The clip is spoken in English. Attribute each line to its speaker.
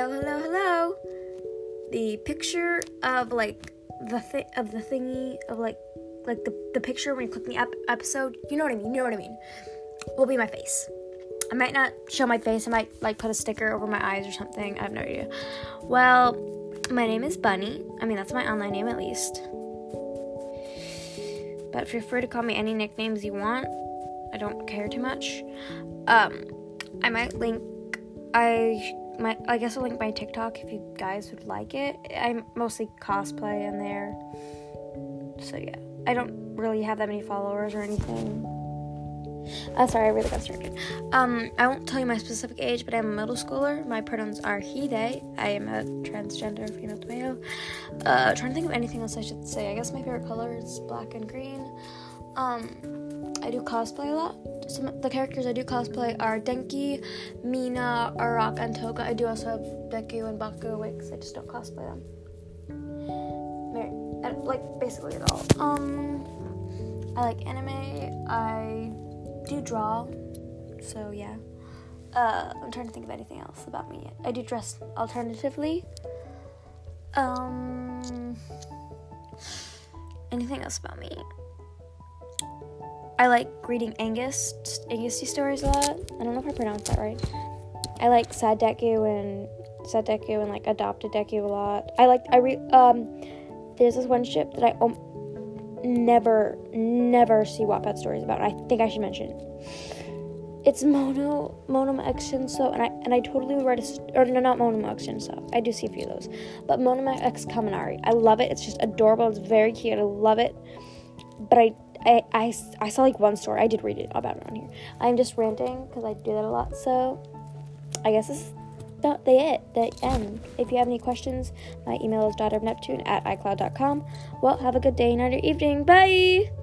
Speaker 1: Hello. The picture of like the thingy of like the picture when you click the episode, you know what I mean, will be my face. I might not show my face. I might like put a sticker over my eyes or something. I have no idea. Well, my name is Bunny. I mean, that's my online name at least. But feel free to call me any nicknames you want. I don't care too much. I might link. I guess I'll link my TikTok if you guys would like it. I mostly cosplay in there. So yeah, I don't really have that many followers or anything. Sorry, I really got distracted. I won't tell you my specific age, but I'm a middle schooler. My pronouns are he, they. I am a transgender female tomato. Trying to think of anything else I should say. I guess my favorite color is black and green. I do cosplay a lot. Some of the characters I do cosplay are Denki, Mina, Arak, and Toga. I do also have Deku and Baku wigs. I just don't cosplay them. Like, basically it all. I like anime. I do draw. So, yeah. I'm trying to think of anything else about me. I do dress alternatively. Anything else about me? I like reading Angusty stories a lot. I don't know if I pronounced that right. I like Sad Deku and like Adopted Deku a lot. There's this one ship that I never see Wattpad stories about, and I think I should mention. It's Monoma X Shinso, and I totally would write not Monoma X Shinso. I do see a few of those, but Monoma X Kaminari. I love it. It's just adorable. It's very cute. I love it. But I saw like one story. I did read it about it on here. I'm just ranting because I do that a lot. So I guess this is the end. If you have any questions, my email is daughterofneptune@icloud.com. Well, have a good day, night, or evening. Bye!